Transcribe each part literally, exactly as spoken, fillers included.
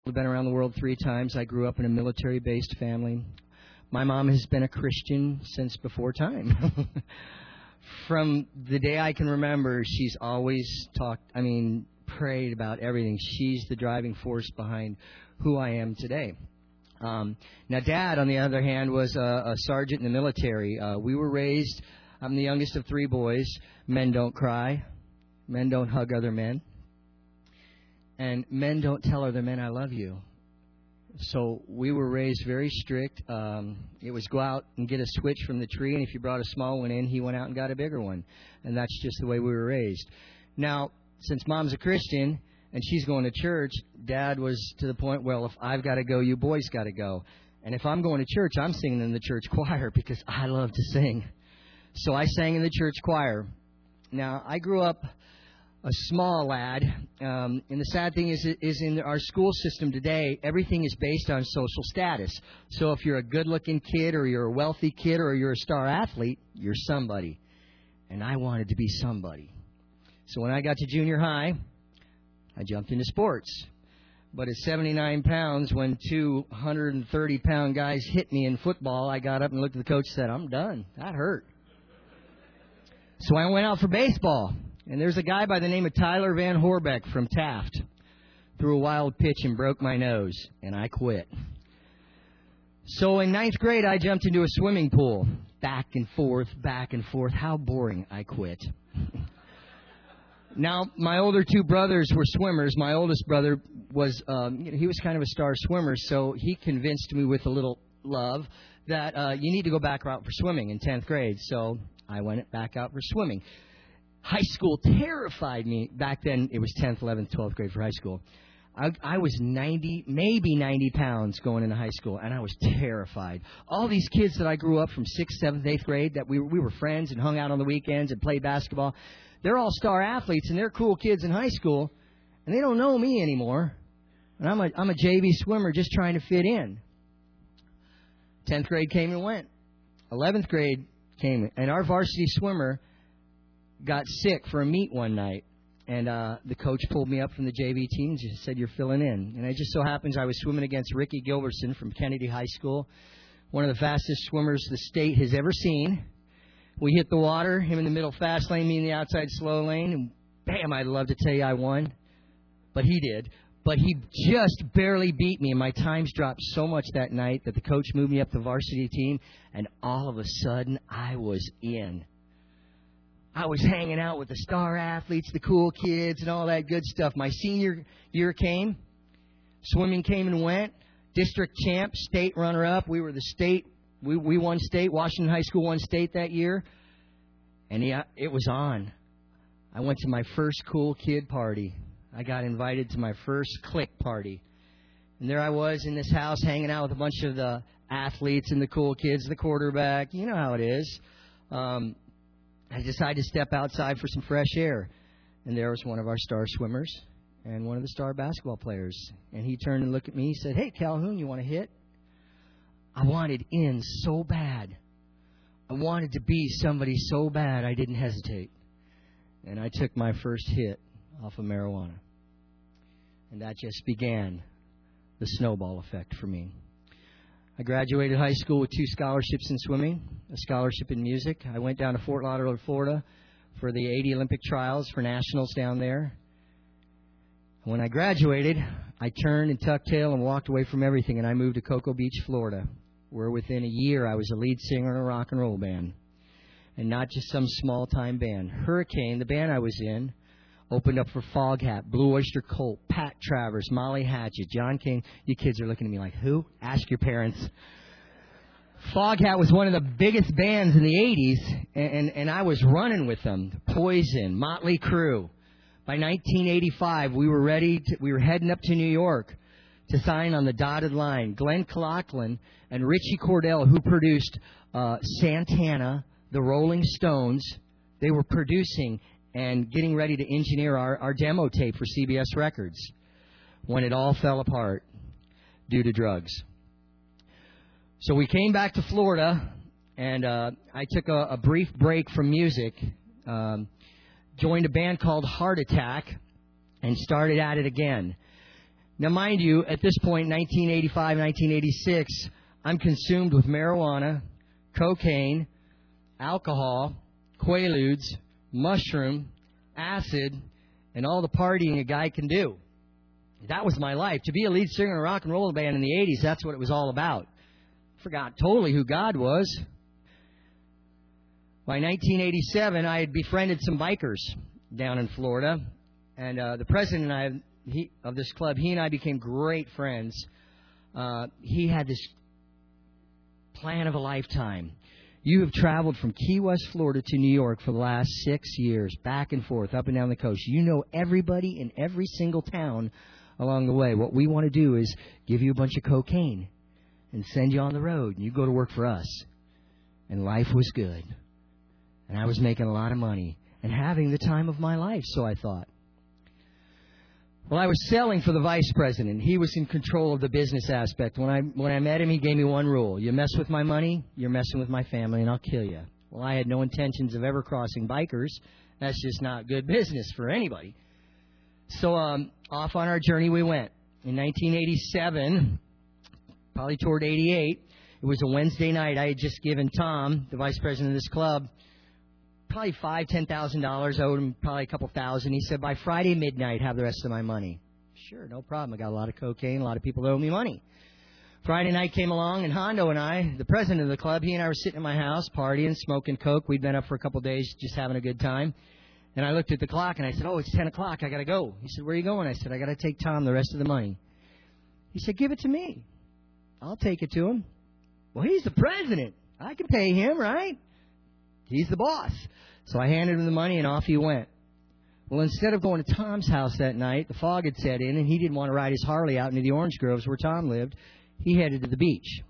I've been around the world three times. I grew up in a military-based family. My mom has been a Christian since before time. From the day I can remember, she's always talked, I mean, prayed about everything. She's the driving force behind who I am today. Um, now, Dad, on the other hand, was a, a sergeant in the military. Uh, we were raised, I'm the youngest of three boys. Men don't cry. Men don't hug other men. And men don't tell other men, I love you. So we were raised very strict. Um, it was go out and get a switch from the tree, and if you brought a small one in, he went out and got a bigger one. And that's just the way we were raised. Now, since Mom's a Christian and she's going to church, Dad was to the point, well, if I've got to go, you boys got to go. And if I'm going to church, I'm singing in the church choir because I love to sing. So I sang in the church choir. Now, I grew up a small lad, um, and the sad thing is, is in our school system today, everything is based on social status. So if you're a good-looking kid or you're a wealthy kid or you're a star athlete, you're somebody. And I wanted to be somebody. So when I got to junior high, I jumped into sports. But at seventy-nine pounds, when two one hundred thirty pound guys hit me in football, I got up and looked at the coach and said, I'm done. That hurt. So I went out for baseball. And there's a guy by the name of Tyler Van Horbeck from Taft. Threw a wild pitch and broke my nose, and I quit. So in ninth grade, I jumped into a swimming pool. Back and forth, back and forth. How boring. I quit. Now, my older two brothers were swimmers. My oldest brother was, um, you know, he was kind of a star swimmer, so he convinced me with a little love that uh, you need to go back out for swimming in tenth grade. So I went back out for swimming. High school terrified me. Back then, it was tenth, eleventh, twelfth grade for high school. I, I was ninety, maybe ninety pounds going into high school, and I was terrified. All these kids that I grew up from sixth, seventh, eighth grade, that we, we were friends and hung out on the weekends and played basketball, they're all star athletes, and they're cool kids in high school, and they don't know me anymore. And I'm a, I'm a J V swimmer just trying to fit in. tenth grade came and went. eleventh grade came, and our varsity swimmer got sick for a meet one night, and uh, the coach pulled me up from the J V team and just said, you're filling in. And it just so happens I was swimming against Ricky Gilbertson from Kennedy High School, one of the fastest swimmers the state has ever seen. We hit the water, him in the middle fast lane, me in the outside slow lane, and bam, I'd love to tell you I won, but he did. But he just barely beat me, and my times dropped so much that night that the coach moved me up the varsity team, and all of a sudden I was in. I was hanging out with the star athletes, the cool kids, and all that good stuff. My senior year came. Swimming came and went. District champ, state runner-up. We were the state. We, we won state. Washington High School won state that year. And yeah, it was on. I went to my first cool kid party. I got invited to my first clique party. And there I was in this house hanging out with a bunch of the athletes and the cool kids, the quarterback. You know how it is. Um... I decided to step outside for some fresh air. And there was one of our star swimmers and one of the star basketball players. And he turned and looked at me. He said, hey, Calhoun, you want to hit? I wanted in so bad. I wanted to be somebody so bad I didn't hesitate. And I took my first hit off of marijuana. And that just began the snowball effect for me. I graduated high school with two scholarships in swimming, a scholarship in music. I went down to Fort Lauderdale, Florida for the eighty Olympic trials for nationals down there. When I graduated, I turned and tucked tail and walked away from everything, and I moved to Cocoa Beach, Florida, where within a year I was a lead singer in a rock and roll band, and not just some small-time band. Hurricane, the band I was in, opened up for Foghat, Blue Oyster Cult, Pat Travers, Molly Hatchet, John King. You kids are looking at me like, who? Ask your parents. Foghat was one of the biggest bands in the eighties, and, and, and I was running with them. Poison, Motley Crue. By nineteen eighty-five, we were ready. To, we were heading up to New York to sign on the dotted line. Glenn Clocklin and Richie Cordell, who produced uh, Santana, the Rolling Stones, they were producing and getting ready to engineer our, our demo tape for C B S Records when it all fell apart due to drugs. So we came back to Florida, and uh, I took a, a brief break from music, um, joined a band called Heart Attack, and started at it again. Now, mind you, at this point, nineteen eighty-five, nineteen eighty-six, I'm consumed with marijuana, cocaine, alcohol, Quaaludes, mushroom, acid, and all the partying a guy can do. That was my life. To be a lead singer in a rock and roll band in the eighties, that's what it was all about. Forgot totally who God was. By nineteen eighty-seven, I had befriended some bikers down in Florida. And uh, the president and I, he, of this club, he and I became great friends. Uh, he had this plan of a lifetime. You have traveled from Key West, Florida to New York for the last six years, back and forth, up and down the coast. You know everybody in every single town along the way. What we want to do is give you a bunch of cocaine and send you on the road, and you go to work for us. And life was good. And I was making a lot of money and having the time of my life, so I thought. Well, I was selling for the vice president. He was in control of the business aspect. When I when I met him, he gave me one rule. You mess with my money, you're messing with my family, and I'll kill you. Well, I had no intentions of ever crossing bikers. That's just not good business for anybody. So um, off on our journey we went. In nineteen eighty-seven, probably toward eighty-eight, it was a Wednesday night. I had just given Tom, the vice president of this club, probably five, ten thousand dollars. I owed him probably a couple thousand. He said, by Friday midnight, have the rest of my money. Sure, no problem. I got a lot of cocaine, a lot of people that owe me money. Friday night came along, and Hondo and I, the president of the club, he and I were sitting in my house, partying, smoking coke. We'd been up for a couple of days, just having a good time. And I looked at the clock, and I said, oh, it's ten o'clock. I got to go. He said, where are you going? I said, I got to take Tom the rest of the money. He said, give it to me. I'll take it to him. Well, he's the president. I can pay him, right? He's the boss. So I handed him the money, and off he went. Well, instead of going to Tom's house that night, the fog had set in, and he didn't want to ride his Harley out into the orange groves where Tom lived. He headed to the beach.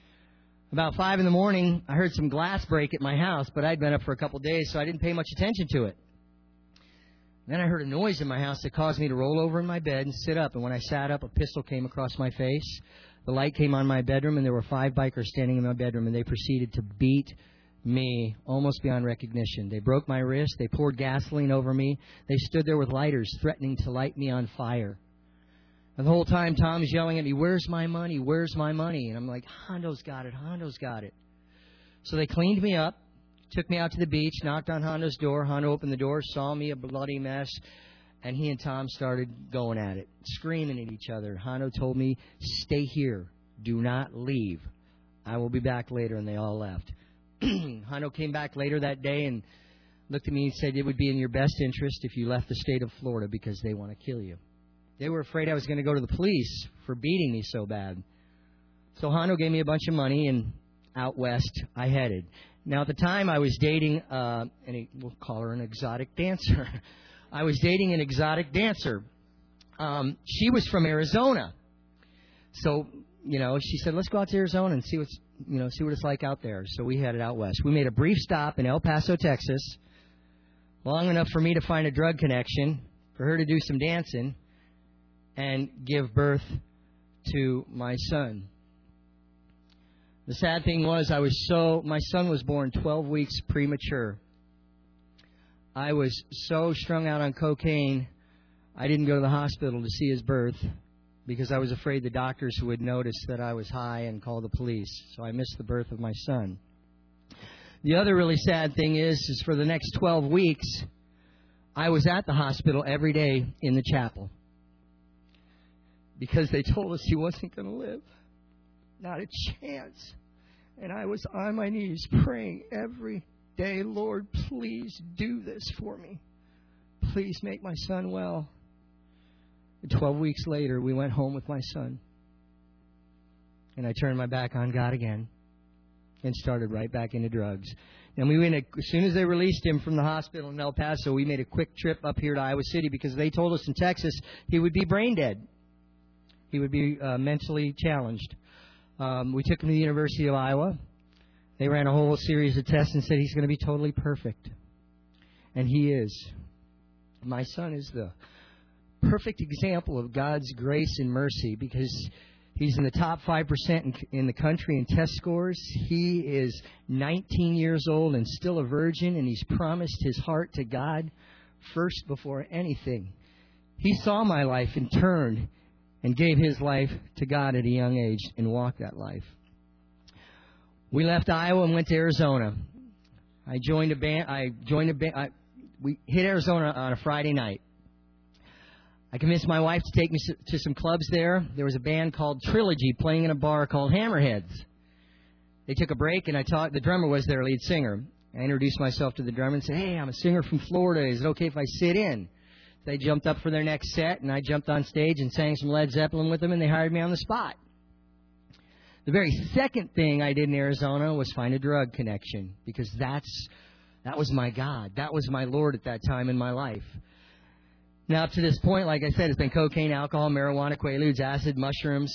About five in the morning, I heard some glass break at my house, but I'd been up for a couple of days, so I didn't pay much attention to it. Then I heard a noise in my house that caused me to roll over in my bed and sit up. And when I sat up, a pistol came across my face. The light came on my bedroom, and there were five bikers standing in my bedroom, and they proceeded to beat me almost beyond recognition. They broke my wrist. They poured gasoline over me. They stood there with lighters, threatening to light me on fire. And the whole time, Tom's yelling at me, where's my money? Where's my money? And I'm like, Hondo's got it. Hondo's got it. So they cleaned me up, took me out to the beach, knocked on Hondo's door. Hondo opened the door, saw me, a bloody mess, and he and Tom started going at it, screaming at each other. Hondo told me, stay here. Do not leave. I will be back later, and they all left. Hondo came back later that day and looked at me and said, it would be in your best interest if you left the state of Florida because they want to kill you. They were afraid I was going to go to the police for beating me so bad. So Hondo gave me a bunch of money, and out west I headed. Now, at the time, I was dating, uh, and we'll call her an exotic dancer. I was dating an exotic dancer. Um, she was from Arizona. So, you know, she said, let's go out to Arizona and see what's, you know, see what it's like out there. So we headed out west. We made a brief stop in El Paso, Texas, long enough for me to find a drug connection, for her to do some dancing, and give birth to my son. The sad thing was I was so, my son was born twelve weeks premature. I was so strung out on cocaine, I didn't go to the hospital to see his birth because I was afraid the doctors would notice that I was high and call the police. So I missed the birth of my son. The other really sad thing is, is for the next twelve weeks, I was at the hospital every day in the chapel because they told us he wasn't going to live. Not a chance. And I was on my knees praying every day, Lord, please do this for me. Please make my son well. And twelve weeks later, we went home with my son. And I turned my back on God again and started right back into drugs. And we went, as soon as they released him from the hospital in El Paso, we made a quick trip up here to Iowa City because they told us in Texas he would be brain dead. He would be uh, mentally challenged. Um, we took him to the University of Iowa. They ran a whole series of tests and said he's going to be totally perfect. And he is. My son is the perfect example of God's grace and mercy because he's in the top five percent in, in the country in test scores. He is nineteen years old and still a virgin, and he's promised his heart to God first before anything. He saw my life and turned and gave his life to God at a young age and walked that life. We left Iowa and went to Arizona. I joined a band. I joined a band. I, we hit Arizona on a Friday night. I convinced my wife to take me to some clubs there. There was a band called Trilogy playing in a bar called Hammerheads. They took a break, and I talked. The drummer was their lead singer. I introduced myself to the drummer and said, "Hey, I'm a singer from Florida. Is it okay if I sit in?" They jumped up for their next set, and I jumped on stage and sang some Led Zeppelin with them, and they hired me on the spot. The very second thing I did in Arizona was find a drug connection, because that's that was my God. That was my Lord at that time in my life. Now, up to this point, like I said, it's been cocaine, alcohol, marijuana, quaaludes, acid, mushrooms.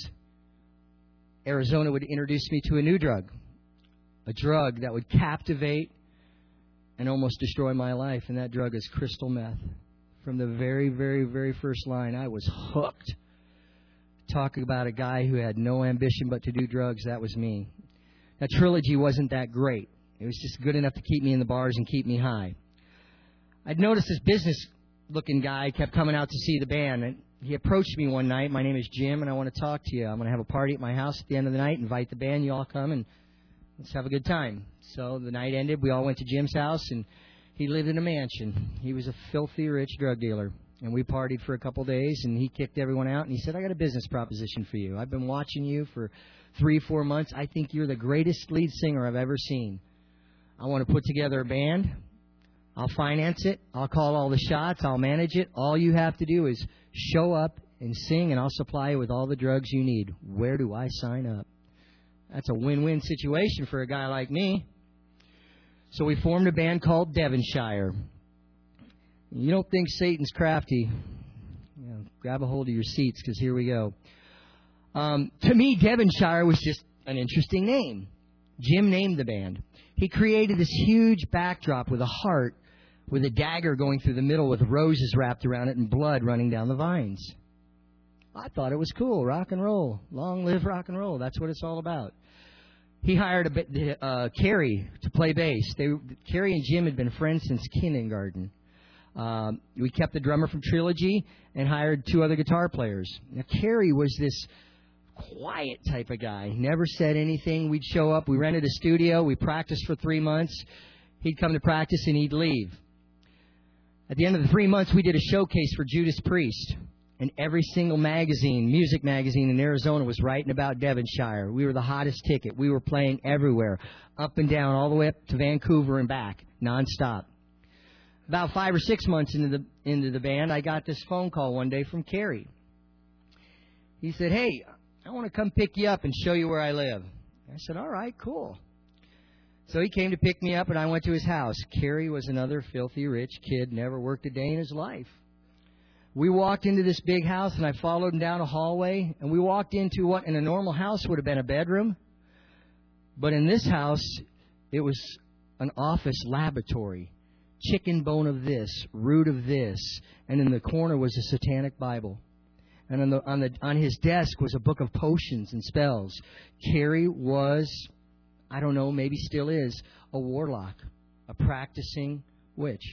Arizona would introduce me to a new drug, a drug that would captivate and almost destroy my life, and that drug is crystal meth. From the very, very, very first line, I was hooked. Talking about a guy who had no ambition but to do drugs, that was me. That Trilogy wasn't that great. It was just good enough to keep me in the bars and keep me high. I'd noticed this business-looking guy kept coming out to see the band, and he approached me one night. "My name is Jim, and I want to talk to you. I'm going to have a party at my house at the end of the night. Invite the band. You all come, and let's have a good time." So the night ended. We all went to Jim's house, and he lived in a mansion. He was a filthy rich drug dealer. And we partied for a couple days, and he kicked everyone out, and he said, "I got a business proposition for you. I've been watching you for three, four months. I think you're the greatest lead singer I've ever seen. I want to put together a band. I'll finance it. I'll call all the shots. I'll manage it. All you have to do is show up and sing, and I'll supply you with all the drugs you need. Where do I sign up?" That's a win-win situation for a guy like me. So we formed a band called Devonshire. You don't think Satan's crafty? You know, grab a hold of your seats, because here we go. Um, to me, Devonshire was just an interesting name. Jim named the band. He created this huge backdrop with a heart, with a dagger going through the middle with roses wrapped around it and blood running down the vines. I thought it was cool. Rock and roll. Long live rock and roll. That's what it's all about. He hired a, uh, Carrie to play bass. They, Carrie and Jim had been friends since kindergarten. Um, we kept the drummer from Trilogy and hired two other guitar players. Now, Kerry was this quiet type of guy. Never said anything. We'd show up. We rented a studio. We practiced for three months. He'd come to practice and he'd leave. At the end of the three months, we did a showcase for Judas Priest. And every single magazine, music magazine in Arizona, was writing about Devonshire. We were the hottest ticket. We were playing everywhere, up and down, all the way up to Vancouver and back, nonstop. About five or six months into the into the band, I got this phone call one day from Kerry. He said, "Hey, I want to come pick you up and show you where I live." I said, "All right, cool." So he came to pick me up, and I went to his house. Kerry was another filthy rich kid, never worked a day in his life. We walked into this big house, and I followed him down a hallway, and we walked into what in a normal house would have been a bedroom. But in this house, it was an office laboratory. Chicken bone of this, root of this, and in the corner was a satanic Bible. And on the on the on his desk was a book of potions and spells. Kerry was, I don't know, maybe still is, a warlock, a practicing witch.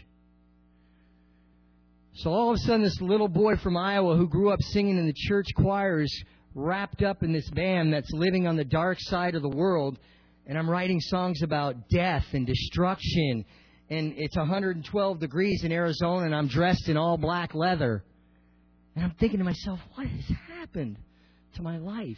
So all of a sudden, this little boy from Iowa who grew up singing in the church choirs, wrapped up in this band that's living on the dark side of the world, and I'm writing songs about death and destruction. And it's one hundred twelve degrees in Arizona, and I'm dressed in all black leather. And I'm thinking to myself, what has happened to my life?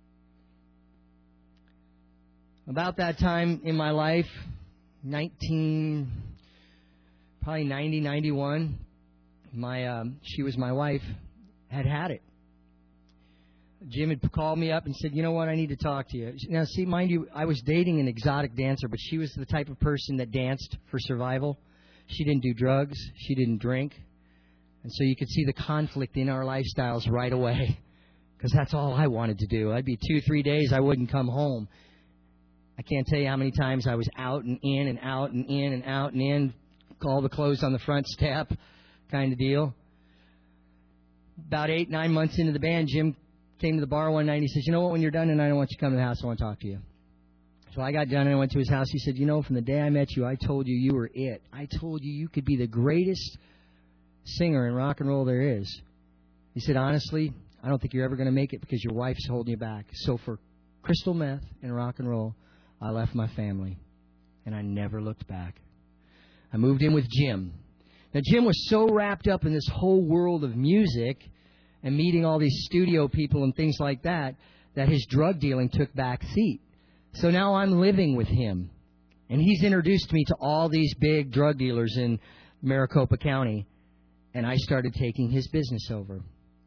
About that time in my life, nineteen, probably ninety, ninety-one, my um, she was my wife, had had it. Jim had called me up and said, "You know what, I need to talk to you." Now, see, mind you, I was dating an exotic dancer, but she was the type of person that danced for survival. She didn't do drugs. She didn't drink. And so you could see the conflict in our lifestyles right away, because that's all I wanted to do. I'd be two, three days, I wouldn't come home. I can't tell you how many times I was out and in and out and in and out and in, all the clothes on the front step kind of deal. About eight, nine months into the band, Jim came to the bar one night and he says, "You know what, when you're done tonight, I want you to come to the house. I want to talk to you." So I got done and I went to his house. He said, "You know, from the day I met you, I told you you were it. I told you you could be the greatest singer in rock and roll there is." He said, "Honestly, I don't think you're ever going to make it because your wife's holding you back. So for crystal meth and rock and roll, I left my family, and I never looked back. I moved in with Jim. Now, Jim was so wrapped up in this whole world of music and meeting all these studio people and things like that, that his drug dealing took back seat. So now I'm living with him. And he's introduced me to all these big drug dealers in Maricopa County. And I started taking his business over.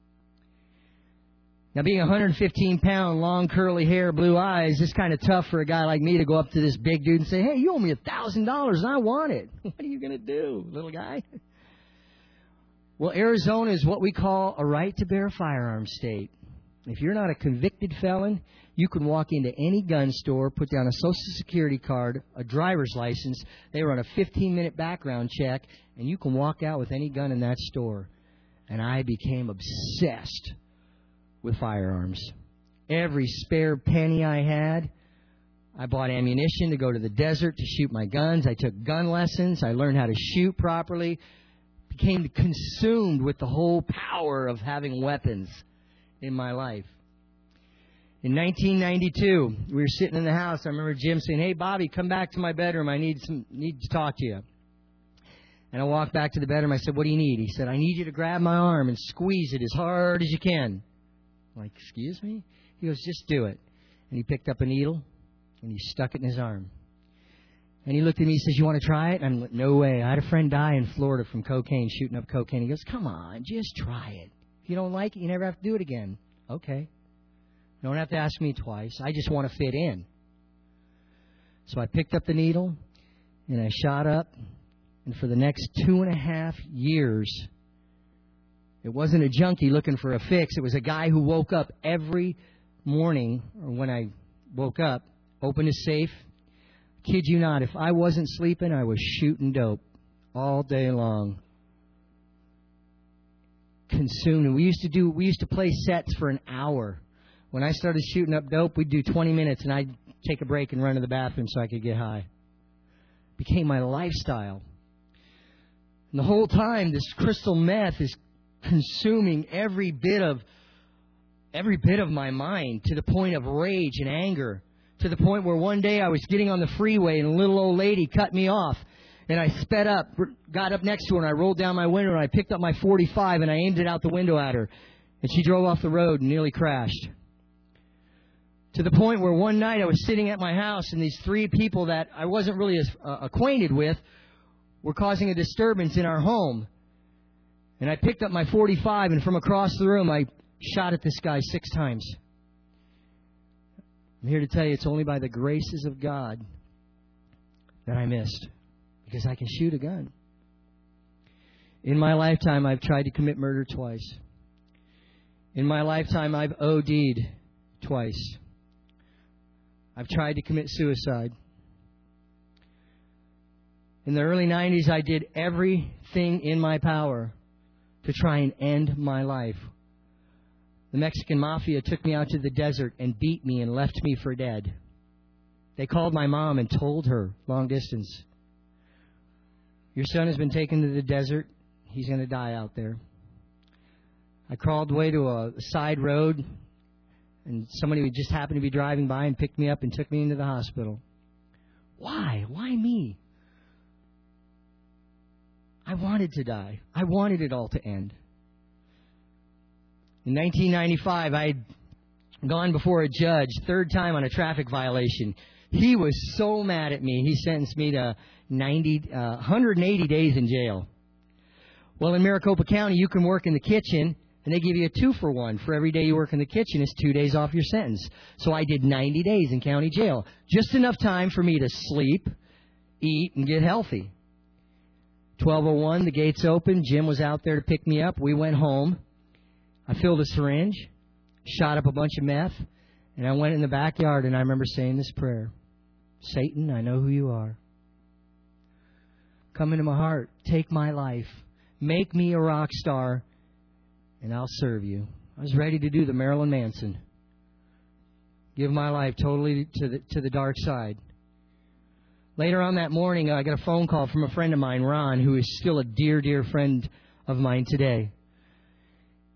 Now, being one hundred fifteen pound, long curly hair, blue eyes, it's kind of tough for a guy like me to go up to this big dude and say, hey, you owe me one thousand dollars and I want it. What are you going to do, little guy? Well, Arizona is what we call a right to bear firearms state. If you're not a convicted felon, you can walk into any gun store, put down a Social Security card, a driver's license. They run a fifteen minute background check, and you can walk out with any gun in that store. And I became obsessed with firearms. Every spare penny I had, I bought ammunition to go to the desert to shoot my guns. I took gun lessons. I learned how to shoot properly. Became consumed with the whole power of having weapons in my life. In nineteen ninety-two, we were sitting in the house. I remember Jim saying, hey, Bobby, come back to my bedroom. I need some need to talk to you. And I walked back to the bedroom. I said, what do you need? He said, I need you to grab my arm and squeeze it as hard as you can. I'm like, excuse me? He goes, just do it. And he picked up a needle, and he stuck it in his arm. And he looked at me, he says, you want to try it? And I'm like, no way. I had a friend die in Florida from cocaine, shooting up cocaine. He goes, come on, just try it. If you don't like it, you never have to do it again. Okay. You don't have to ask me twice. I just want to fit in. So I picked up the needle, and I shot up. And for the next two and a half years, it wasn't a junkie looking for a fix. It was a guy who woke up every morning, or when I woke up, opened his safe. Kid you not, if I wasn't sleeping, I was shooting dope all day long. Consumed. And we used to do, we used to play sets for an hour. When I started shooting up dope, we'd do twenty minutes, and I'd take a break and run to the bathroom so I could get high. It became my lifestyle. And the whole time, this crystal meth is consuming every bit of every bit of my mind, to the point of rage and anger, to the point where one day I was getting on the freeway and a little old lady cut me off, and I sped up, got up next to her, and I rolled down my window, and I picked up my forty-five and I aimed it out the window at her, and she drove off the road and nearly crashed. To the point where one night I was sitting at my house, and these three people that I wasn't really as uh, acquainted with were causing a disturbance in our home. And I picked up my forty-five, and from across the room, I shot at this guy six times. I'm here to tell you it's only by the graces of God that I missed, because I can shoot a gun. In my lifetime, I've tried to commit murder twice. In my lifetime, I've O D'd twice. I've tried to commit suicide. In the early nineties, I did everything in my power to try and end my life. The Mexican Mafia took me out to the desert and beat me and left me for dead. They called my mom and told her, long distance, your son has been taken to the desert. He's going to die out there. I crawled away to a side road, and somebody would just happen to be driving by and picked me up and took me into the hospital. Why? Why me? I wanted to die. I wanted it all to end. In nineteen ninety-five, I had gone before a judge, third time on a traffic violation. He was so mad at me, he sentenced me to ninety, uh, one hundred eighty days in jail. Well, in Maricopa County, you can work in the kitchen, and they give you a two for one. For every day you work in the kitchen, it's two days off your sentence. So I did ninety days in county jail. Just enough time for me to sleep, eat, and get healthy. twelve oh one, the gates opened. Jim was out there to pick me up. We went home. I filled a syringe, shot up a bunch of meth, and I went in the backyard, and I remember saying this prayer. Satan, I know who you are. Come into my heart. Take my life. Make me a rock star, and I'll serve you. I was ready to do the Marilyn Manson. Give my life totally to the, to the dark side. Later on that morning, I got a phone call from a friend of mine, Ron, who is still a dear, dear friend of mine today.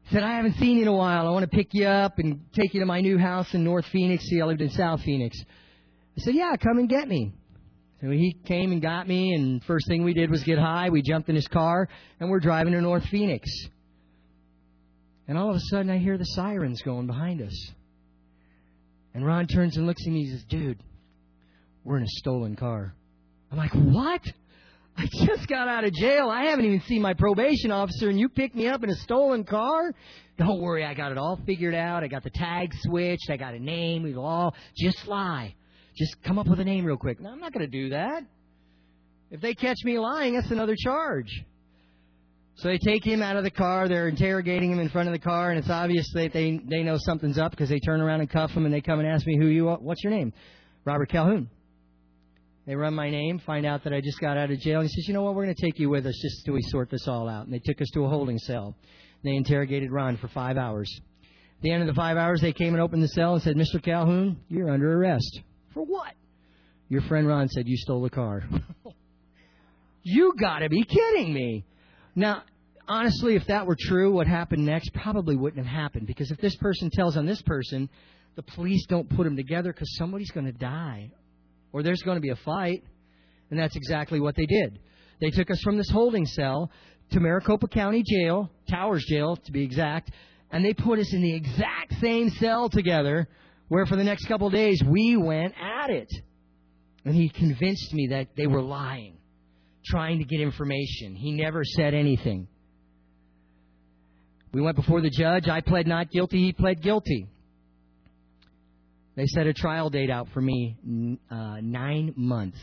He said, I haven't seen you in a while. I want to pick you up and take you to my new house in North Phoenix. See, I lived in South Phoenix. I said, yeah, come and get me. So he came and got me, and first thing we did was get high. We jumped in his car, and we're driving to North Phoenix. And all of a sudden, I hear the sirens going behind us. And Ron turns and looks at me and says, dude, we're in a stolen car. I'm like, what? I just got out of jail. I haven't even seen my probation officer, and you picked me up in a stolen car? Don't worry, I got it all figured out. I got the tag switched. I got a name. We'll all just lie. Just come up with a name real quick. No, I'm not going to do that. If they catch me lying, that's another charge. So they take him out of the car. They're interrogating him in front of the car, and it's obvious that they they know something's up because they turn around and cuff him, and they come and ask me who you are. What's your name? Robert Calhoun. They run my name, find out that I just got out of jail. And he says, you know what, we're going to take you with us just till we sort this all out. And they took us to a holding cell. They interrogated Ron for five hours. At the end of the five hours, they came and opened the cell and said, Mister Calhoun, you're under arrest. For what? Your friend Ron said you stole the car. You got to be kidding me. Now, honestly, if that were true, what happened next probably wouldn't have happened. Because if this person tells on this person, the police don't put them together because somebody's going to die. Or there's going to be a fight. And that's exactly what they did. They took us from this holding cell to Maricopa County Jail, Towers Jail to be exact, and they put us in the exact same cell together where for the next couple of days we went at it. And he convinced me that they were lying, trying to get information. He never said anything. We went before the judge. I pled not guilty. He pled guilty. They set a trial date out for me, uh, nine months.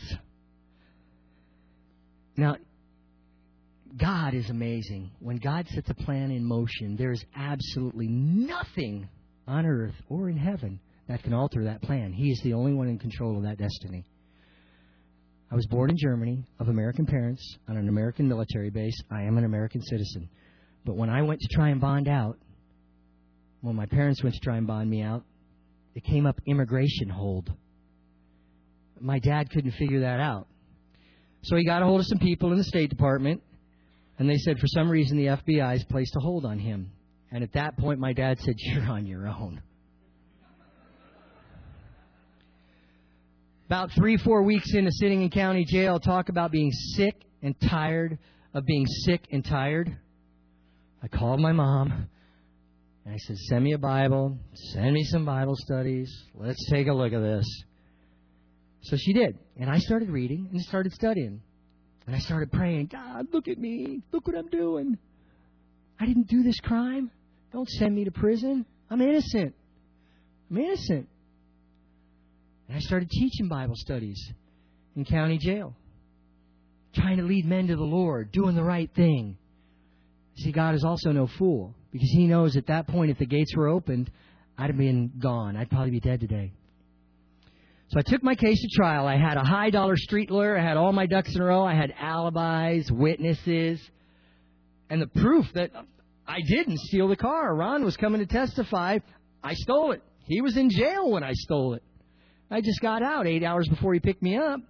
Now, God is amazing. When God sets a plan in motion, there is absolutely nothing on earth or in heaven that can alter that plan. He is the only one in control of that destiny. I was born in Germany of American parents on an American military base. I am an American citizen. But when I went to try and bond out, when my parents went to try and bond me out, it came up immigration hold. My dad couldn't figure that out. So he got a hold of some people in the State Department, and they said for some reason the F B I has placed a hold on him. And at that point, my dad said, you're on your own. About three, four weeks into sitting in county jail, talk about being sick and tired of being sick and tired. I called my mom. And I said, send me a Bible, send me some Bible studies, let's take a look at this. So she did. And I started reading and started studying. And I started praying, God, look at me. Look what I'm doing. I didn't do this crime. Don't send me to prison. I'm innocent. I'm innocent. And I started teaching Bible studies in county jail. Trying to lead men to the Lord, doing the right thing. See, God is also no fool. Because He knows at that point, if the gates were opened, I'd have been gone. I'd probably be dead today. So I took my case to trial. I had a high-dollar street lawyer. I had all my ducks in a row. I had alibis, witnesses, and the proof that I didn't steal the car. Ron was coming to testify. I stole it. He was in jail when I stole it. I just got out eight hours before he picked me up.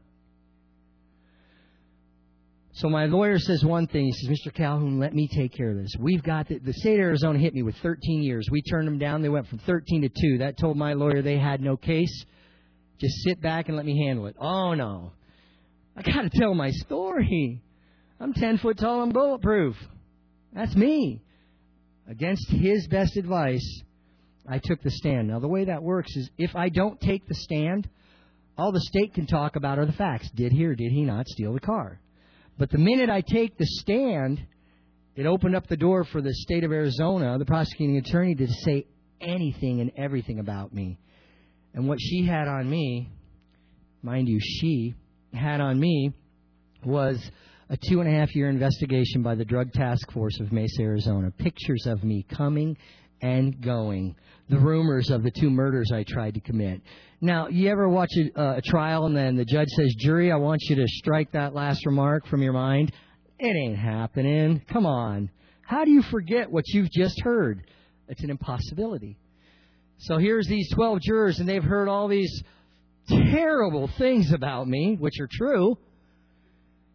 So my lawyer says one thing. He says, Mister Calhoun, let me take care of this. We've got the, the state of Arizona hit me with thirteen years. We turned them down. They went from thirteen to two. That told my lawyer they had no case. Just sit back and let me handle it. Oh, no. I got to tell my story. I'm ten foot tall and bulletproof. That's me. Against his best advice, I took the stand. Now, the way that works is if I don't take the stand, all the state can talk about are the facts. Did he or did he not steal the car? But the minute I take the stand, it opened up the door for the state of Arizona, the prosecuting attorney, to say anything and everything about me. And what she had on me, mind you, she had on me, was a two and a half year investigation by the Drug Task Force of Mesa, Arizona. Pictures of me coming and going. The rumors of the two murders I tried to commit. Now, you ever watch a, uh, a trial and then the judge says, jury, I want you to strike that last remark from your mind? It ain't happening. Come on. How do you forget what you've just heard? It's an impossibility. So here's these twelve jurors, and they've heard all these terrible things about me, which are true.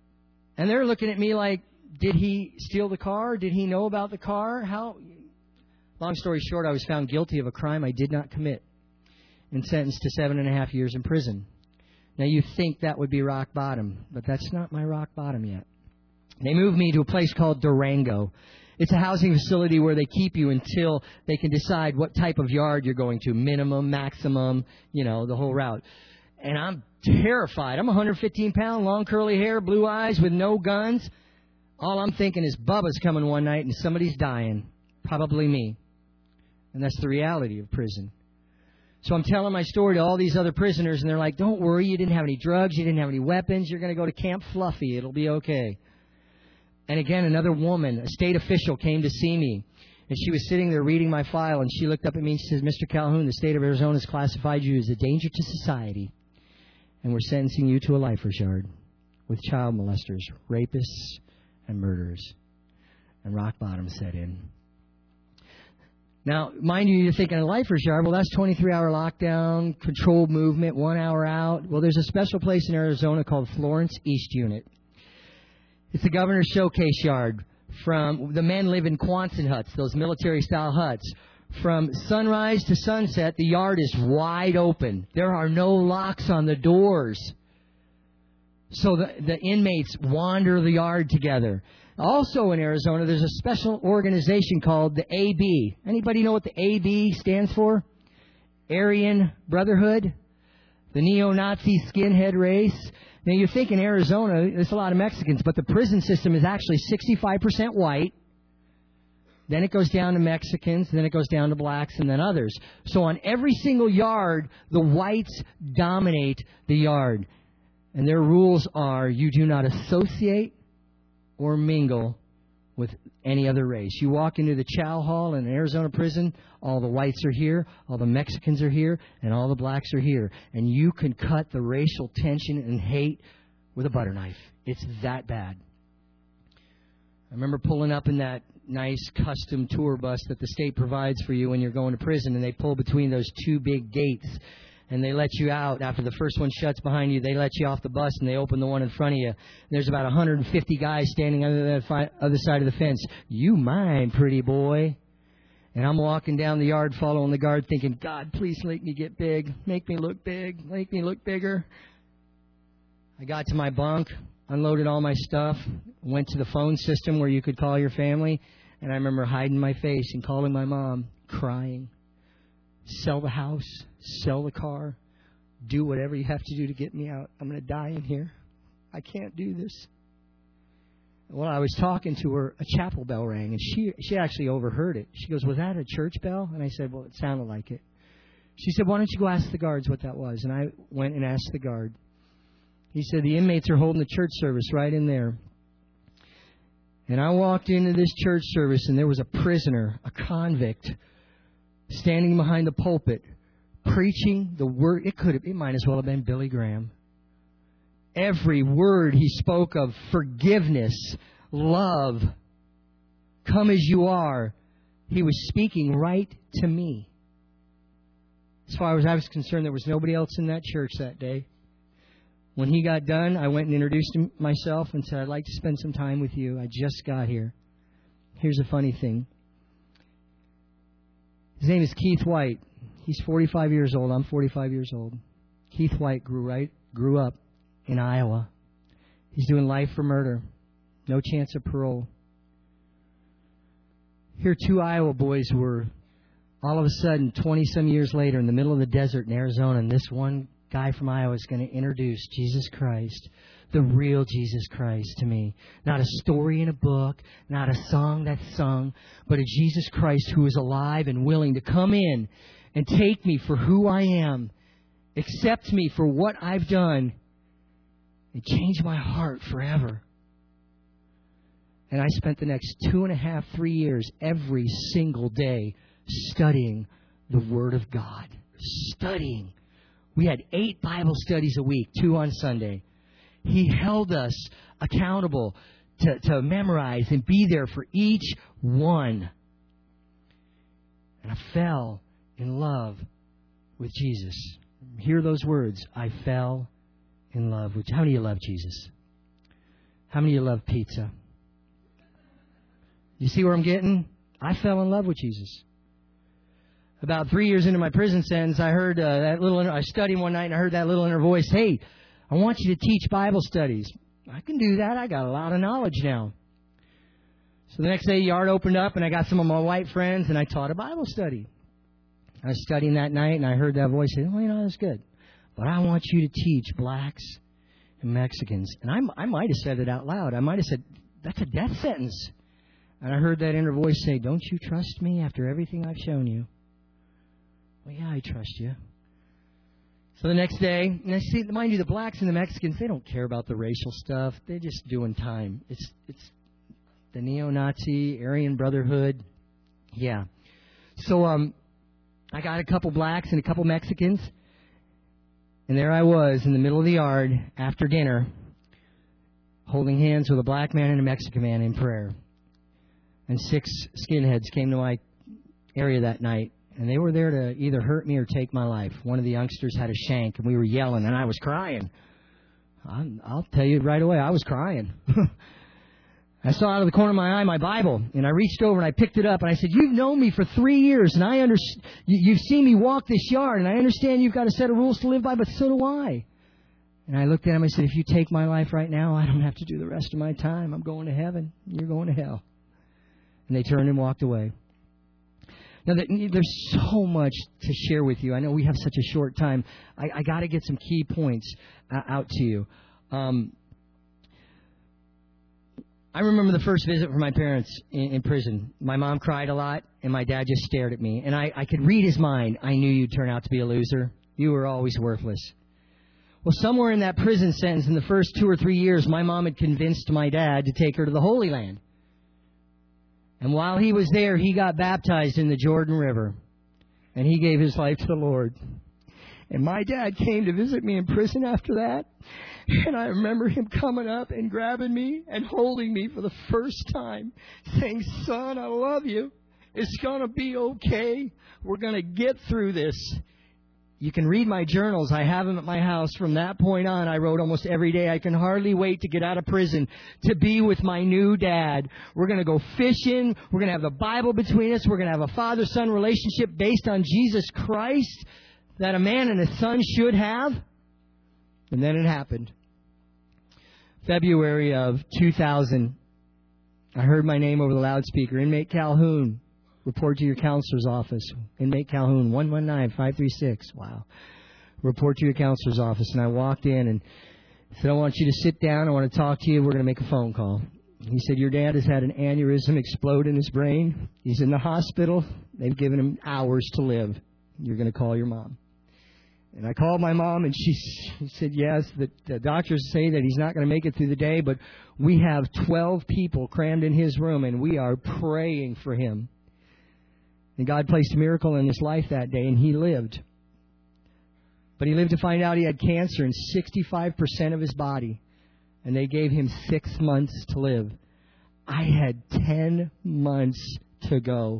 And they're looking at me like, did he steal the car? Did he know about the car? How? Long story short, I was found guilty of a crime I did not commit and sentenced to seven and a half years in prison. Now, you think that would be rock bottom, but that's not my rock bottom yet. They moved me to a place called Durango. It's a housing facility where they keep you until they can decide what type of yard you're going to, minimum, maximum, you know, the whole route. And I'm terrified. I'm one hundred fifteen pounds, long curly hair, blue eyes with no guns. All I'm thinking is Bubba's coming one night and somebody's dying, probably me. And that's the reality of prison. So I'm telling my story to all these other prisoners, and they're like, don't worry, you didn't have any drugs, you didn't have any weapons, you're going to go to Camp Fluffy, it'll be okay. And again, another woman, a state official, came to see me, and she was sitting there reading my file, and she looked up at me and she says, Mister Calhoun, the state of Arizona has classified you as a danger to society, and we're sentencing you to a lifer's yard with child molesters, rapists, and murderers. And rock bottom set in. Now, mind you, you're thinking a lifer's yard. Well, that's twenty-three hour lockdown, controlled movement, one hour out. Well, there's a special place in Arizona called Florence East Unit. It's the governor's showcase yard. From the men live in Quonset huts, those military-style huts. From sunrise to sunset, the yard is wide open. There are no locks on the doors. So the, the inmates wander the yard together. Also in Arizona, there's a special organization called the A B. Anybody know what the A B stands for? Aryan Brotherhood? The neo-Nazi skinhead race? Now, you think in Arizona, there's a lot of Mexicans, but the prison system is actually sixty-five percent white. Then it goes down to Mexicans, then it goes down to blacks, and then others. So on every single yard, the whites dominate the yard. And their rules are you do not associate or mingle with any other race. You walk into the chow hall in an Arizona prison, all the whites are here, all the Mexicans are here, and all the blacks are here. And you can cut the racial tension and hate with a butter knife. It's that bad. I remember pulling up in that nice custom tour bus that the state provides for you when you're going to prison, and they pull between those two big gates. And they let you out. After the first one shuts behind you, they let you off the bus, and they open the one in front of you. There's about one hundred fifty guys standing on the fi- other side of the fence. You mine, pretty boy. And I'm walking down the yard following the guard thinking, God, please make me get big. Make me look big. Make me look bigger. I got to my bunk, unloaded all my stuff, went to the phone system where you could call your family, and I remember hiding my face and calling my mom, crying. Sell the house, sell the car, do whatever you have to do to get me out. I'm going to die in here. I can't do this. Well, I was talking to her, a chapel bell rang, and she she actually overheard it. She goes, was that a church bell? And I said, well, it sounded like it. She said, why don't you go ask the guards what that was? And I went and asked the guard. He said, the inmates are holding the church service right in there. And I walked into this church service, and there was a prisoner, a convict, standing behind the pulpit, preaching the word. It could have, it might as well have been Billy Graham. Every word he spoke of forgiveness, love, come as you are, he was speaking right to me. As far as I was concerned, there was nobody else in that church that day. When he got done, I went and introduced him, myself and said, I'd like to spend some time with you. I just got here. Here's a funny thing. His name is Keith White. He's forty-five years old. I'm forty-five years old. Keith White grew right, grew up in Iowa. He's doing life for murder. No chance of parole. Here two Iowa boys were all of a sudden, twenty-some years later, in the middle of the desert in Arizona, and this one guy from Iowa is going to introduce Jesus Christ, the real Jesus Christ to me. Not a story in a book, not a song that's sung, but a Jesus Christ who is alive and willing to come in and take me for who I am, accept me for what I've done, and change my heart forever. And I spent the next two and a half, three years every single day studying the Word of God. Studying. We had eight Bible studies a week, two on Sunday. He held us accountable to, to memorize and be there for each one. And I fell in love with Jesus. Hear those words. I fell in love with. How many of you love Jesus? How many of you love pizza? You see where I'm getting? I fell in love with Jesus. about three years into my prison sentence, I heard uh, that little, I studied one night and I heard that little inner voice, hey, I want you to teach Bible studies. I can do that. I got a lot of knowledge now. So the next day, the yard opened up and I got some of my white friends and I taught a Bible study. I was studying that night and I heard that voice say, well, you know, that's good. But I want you to teach blacks and Mexicans. And I, I might have said it out loud. I might have said, that's a death sentence. And I heard that inner voice say, don't you trust me after everything I've shown you? Well, yeah, I trust you. So the next day, and I see, mind you, the blacks and the Mexicans, they don't care about the racial stuff. They're just doing time. It's it's the neo-Nazi, Aryan Brotherhood. Yeah. So um, I got a couple blacks and a couple Mexicans. And there I was in the middle of the yard after dinner, holding hands with a black man and a Mexican man in prayer. And six skinheads came to my area that night. And they were there to either hurt me or take my life. One of the youngsters had a shank, and we were yelling, and I was crying. I'll tell you right away, I was crying. I saw out of the corner of my eye my Bible, and I reached over and I picked it up, and I said, you've known me for three years, and I under- you've seen me walk this yard, and I understand you've got a set of rules to live by, but so do I. And I looked at him and I said, if you take my life right now, I don't have to do the rest of my time. I'm going to heaven. You're going to hell. And they turned and walked away. Now, there's so much to share with you. I know we have such a short time. I, I got to get some key points uh, out to you. Um, I remember the first visit from my parents in, in prison. My mom cried a lot, and my dad just stared at me. And I, I could read his mind. I knew you'd turn out to be a loser. You were always worthless. Well, somewhere in that prison sentence, in the first two or three years, my mom had convinced my dad to take her to the Holy Land. And while he was there, he got baptized in the Jordan River. And he gave his life to the Lord. And my dad came to visit me in prison after that. And I remember him coming up and grabbing me and holding me for the first time, saying, son, I love you. It's going to be okay. We're going to get through this. You can read my journals. I have them at my house. From that point on, I wrote almost every day. I can hardly wait to get out of prison to be with my new dad. We're going to go fishing. We're going to have the Bible between us. We're going to have a father-son relationship based on Jesus Christ that a man and a son should have. And then it happened. February of two thousand, I heard my name over the loudspeaker. Inmate Calhoun. Report to your counselor's office. Inmate Calhoun, one one nine, five three six. Wow. Report to your counselor's office. And I walked in and said, I want you to sit down. I want to talk to you. We're going to make a phone call. He said, your dad has had an aneurysm explode in his brain. He's in the hospital. They've given him hours to live. You're going to call your mom. And I called my mom, and she, she said, yes, the, the doctors say that he's not going to make it through the day, but we have twelve people crammed in his room, and we are praying for him. And God placed a miracle in his life that day, and he lived. But he lived to find out he had cancer in sixty-five percent of his body. And they gave him six months to live. I had ten months to go.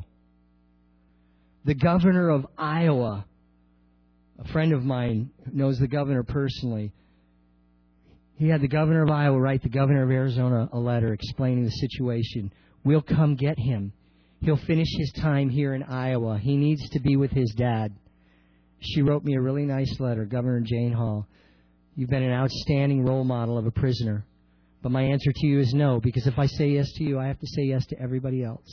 The governor of Iowa, a friend of mine who knows the governor personally, he had the governor of Iowa write the governor of Arizona a letter explaining the situation. We'll come get him. He'll finish his time here in Iowa. He needs to be with his dad. She wrote me a really nice letter, Governor Jane Hall. You've been an outstanding role model of a prisoner. But my answer to you is no, because if I say yes to you, I have to say yes to everybody else.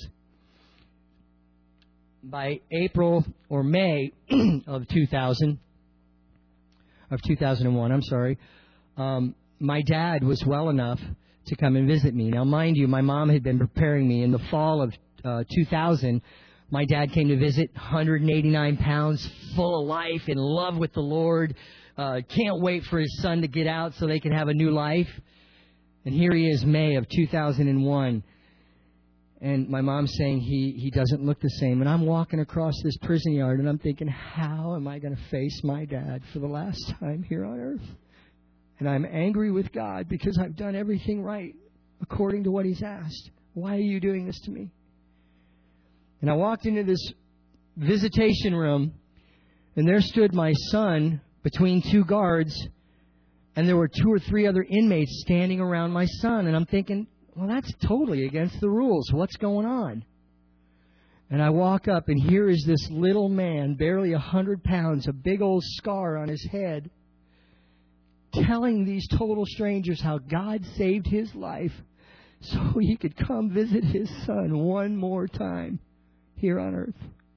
By April or May of two thousand, of two thousand one, I'm sorry, um, my dad was well enough to come and visit me. Now, mind you, my mom had been preparing me in the fall of Uh, two thousand, my dad came to visit, one hundred eighty-nine pounds, full of life, in love with the Lord, uh, can't wait for his son to get out so they can have a new life. And here he is, May of two thousand one. And my mom's saying he, he doesn't look the same. And I'm walking across this prison yard, and I'm thinking, how am I going to face my dad for the last time here on earth? And I'm angry with God because I've done everything right according to what he's asked. Why are you doing this to me? And I walked into this visitation room, and there stood my son between two guards, and there were two or three other inmates standing around my son. And I'm thinking, well, that's totally against the rules. What's going on? And I walk up, and here is this little man, barely a hundred pounds, a big old scar on his head, telling these total strangers how God saved his life so he could come visit his son one more time here on earth.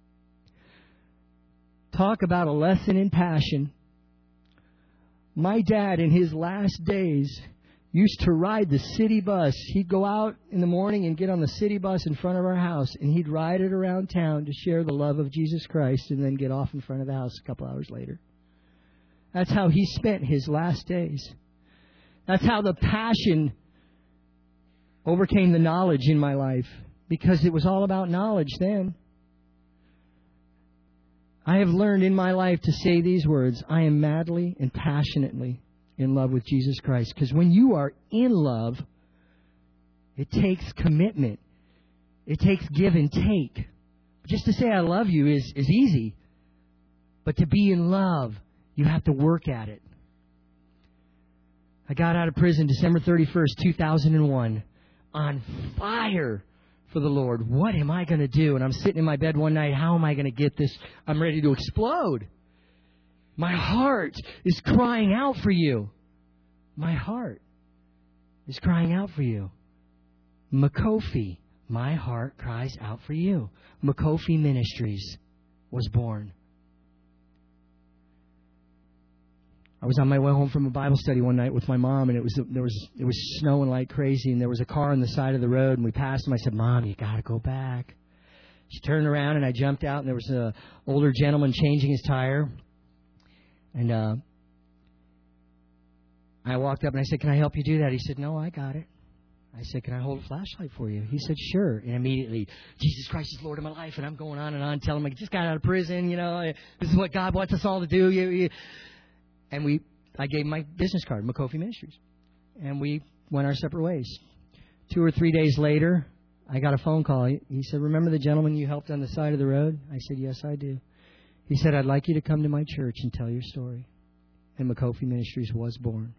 Talk about a lesson in passion. My dad, in his last days, used to ride the city bus. He'd go out in the morning and get on the city bus in front of our house, and he'd ride it around town to share the love of Jesus Christ and then get off in front of the house a couple hours later. That's how he spent his last days. That's how the passion overcame the knowledge in my life, because it was all about knowledge then. I have learned in my life to say these words: I am madly and passionately in love with Jesus Christ. Because when you are in love, it takes commitment. It takes give and take. Just to say I love you is, is easy. But to be in love, you have to work at it. I got out of prison December thirty-first, two thousand one, on fire for the Lord. What am I going to do? And I'm sitting in my bed one night. How am I going to get this? I'm ready to explode. My heart is crying out for you. My heart is crying out for you. Makofi, my heart cries out for you. Makofi Ministries was born. I was on my way home from a Bible study one night with my mom, and it was there was it was snowing like crazy, and there was a car on the side of the road, and we passed him. I said, "Mom, you got to go back." She turned around, and I jumped out, and there was an older gentleman changing his tire. And uh, I walked up and I said, "Can I help you do that?" He said, "No, I got it." I said, "Can I hold a flashlight for you?" He said, "Sure." And immediately, Jesus Christ is Lord of my life. And I'm going on and on, telling him I just got out of prison. You know, this is what God wants us all to do. You, you. And we, I gave him my business card, Makofi Ministries. And we went our separate ways. Two or three days later, I got a phone call. He, he said, "Remember the gentleman you helped on the side of the road?" I said, "Yes, I do." He said, "I'd like you to come to my church and tell your story." And Makofi Ministries was born.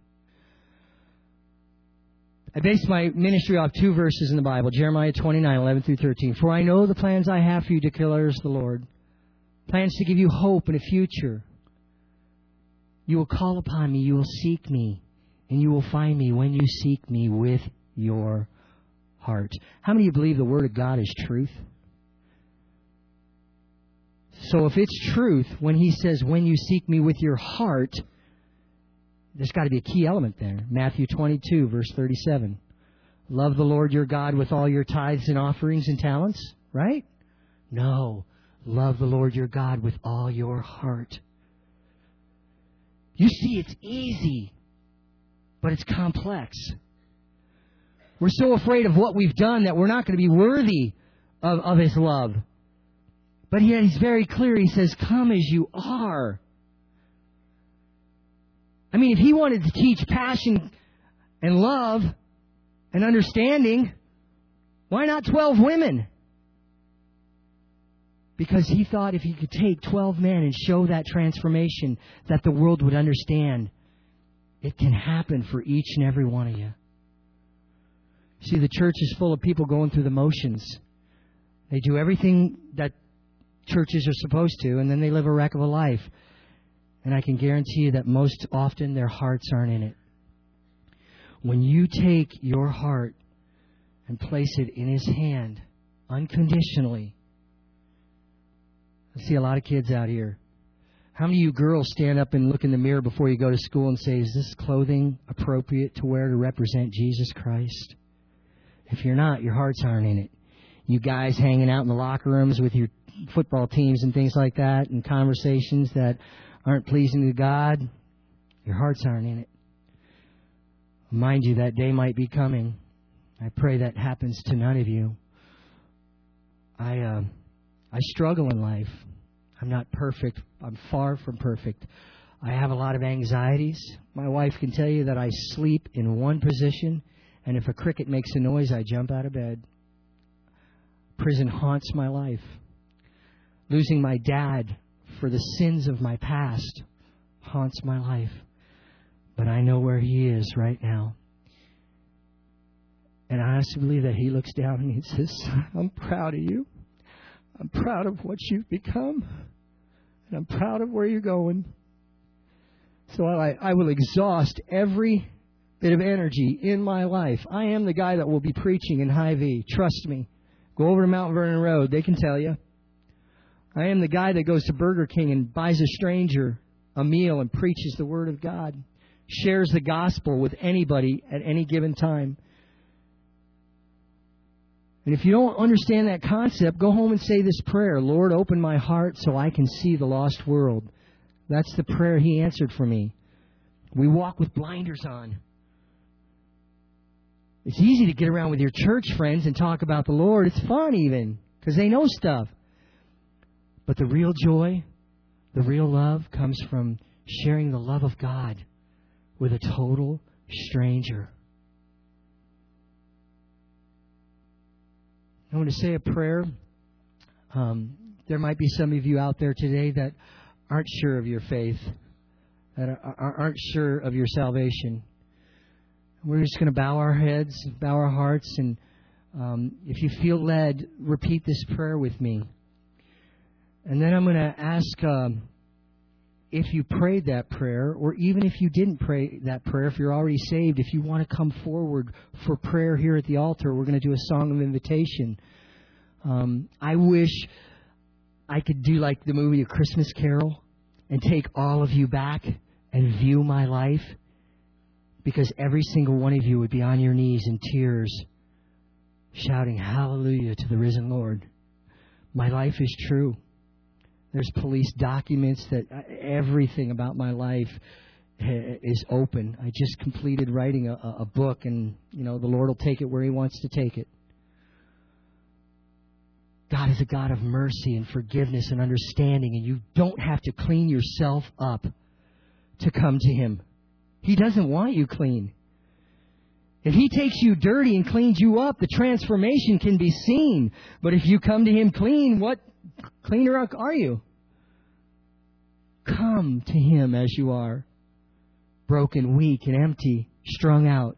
I based my ministry off two verses in the Bible, Jeremiah twenty-nine, eleven through thirteen. "For I know the plans I have for you, declares the Lord. Plans to give you hope and a future. You will call upon me, you will seek me, and you will find me when you seek me with your heart." How many of you believe the Word of God is truth? So if it's truth, when he says, "when you seek me with your heart," there's got to be a key element there. Matthew twenty-two, verse thirty-seven. "Love the Lord your God with all your tithes and offerings and talents." Right? No. Love the Lord your God with all your heart. You see, it's easy, but it's complex. We're so afraid of what we've done that we're not going to be worthy of, of His love. But yet He's very clear. He says, "Come as you are." I mean, if He wanted to teach passion and love and understanding, why not twelve women? Because He thought if He could take twelve men and show that transformation, that the world would understand it can happen for each and every one of you. See, the church is full of people going through the motions. They do everything that churches are supposed to, and then they live a wreck of a life. And I can guarantee you that most often their hearts aren't in it. When you take your heart and place it in His hand unconditionally. I see a lot of kids out here. How many of you girls stand up and look in the mirror before you go to school and say, "Is this clothing appropriate to wear to represent Jesus Christ?" If you're not, your hearts aren't in it. You guys hanging out in the locker rooms with your football teams and things like that, and conversations that aren't pleasing to God, your hearts aren't in it. Mind you, that day might be coming. I pray that happens to none of you. I uh, I struggle in life. I'm not perfect. I'm far from perfect. I have a lot of anxieties. My wife can tell you that I sleep in one position, and if a cricket makes a noise, I jump out of bed. Prison haunts my life. Losing my dad for the sins of my past haunts my life. But I know where He is right now. And I honestly believe that He looks down and He says, "I'm proud of you. I'm proud of what you've become, and I'm proud of where you're going. So I, I will exhaust every bit of energy in my life. I am the guy that will be preaching in Hy-Vee. Trust me. Go over to Mount Vernon Road. They can tell you. I am the guy that goes to Burger King and buys a stranger a meal and preaches the Word of God. Shares the gospel with anybody at any given time. And if you don't understand that concept, go home and say this prayer. Lord, open my heart so I can see the lost world. That's the prayer He answered for me. We walk with blinders on. It's easy to get around with your church friends and talk about the Lord. It's fun even, because they know stuff. But the real joy, the real love comes from sharing the love of God with a total stranger. I want to say a prayer. Um, there might be some of you out there today that aren't sure of your faith, that aren't sure of your salvation. We're just going to bow our heads, bow our hearts, and um, if you feel led, repeat this prayer with me. And then I'm going to ask um, if you prayed that prayer, or even if you didn't pray that prayer, if you're already saved, if you want to come forward for prayer here at the altar, we're going to do a song of invitation. Um, I wish I could do like the movie A Christmas Carol and take all of you back and view my life, because every single one of you would be on your knees in tears shouting hallelujah to the risen Lord. My life is true. There's police documents that everything about my life is open. I just completed writing a, a book, and you know the Lord will take it where He wants to take it. God is a God of mercy and forgiveness and understanding, and you don't have to clean yourself up to come to Him. He doesn't want you clean. If He takes you dirty and cleans you up, the transformation can be seen. But if you come to Him clean, what cleaner are you? Come to Him as you are, broken, weak, and empty, strung out.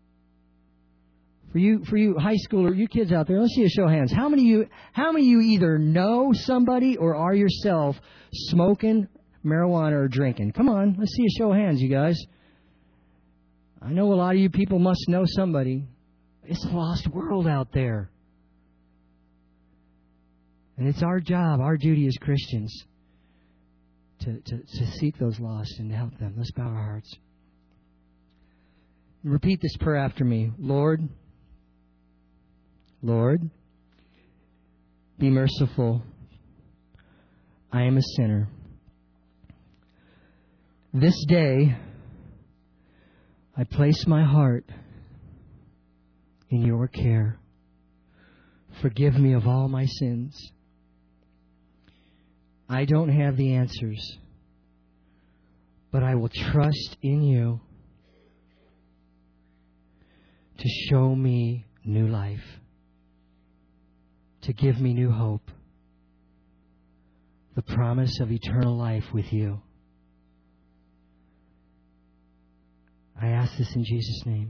For you, for you high schooler, you kids out there, let's see a show of hands. How many of you, how many of you either know somebody or are yourself smoking marijuana or drinking? Come on, let's see a show of hands, you guys. I know a lot of you people must know somebody. It's a lost world out there. And it's our job, our duty as Christians to, to, to seek those lost and to help them. Let's bow our hearts. Repeat this prayer after me. Lord, Lord, be merciful. I am a sinner. This day, I place my heart in your care. Forgive me of all my sins. I don't have the answers, but I will trust in you to show me new life, to give me new hope, the promise of eternal life with you. I ask this in Jesus' name.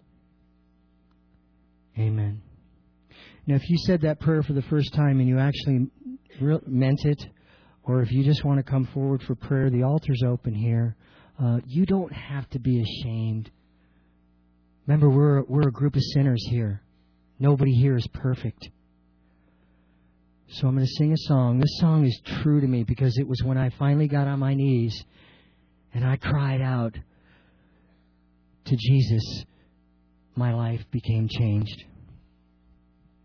Amen. Now, if you said that prayer for the first time and you actually re- meant it, or if you just want to come forward for prayer, the altar's open here. Uh, you don't have to be ashamed. Remember, we're, we're a group of sinners here. Nobody here is perfect. So I'm going to sing a song. This song is true to me because it was when I finally got on my knees and I cried out to Jesus, my life became changed.